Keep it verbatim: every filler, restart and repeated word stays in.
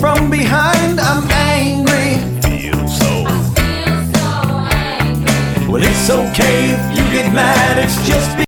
from behind, I'm angry. Feel so. Well, it's okay if you get mad, it's just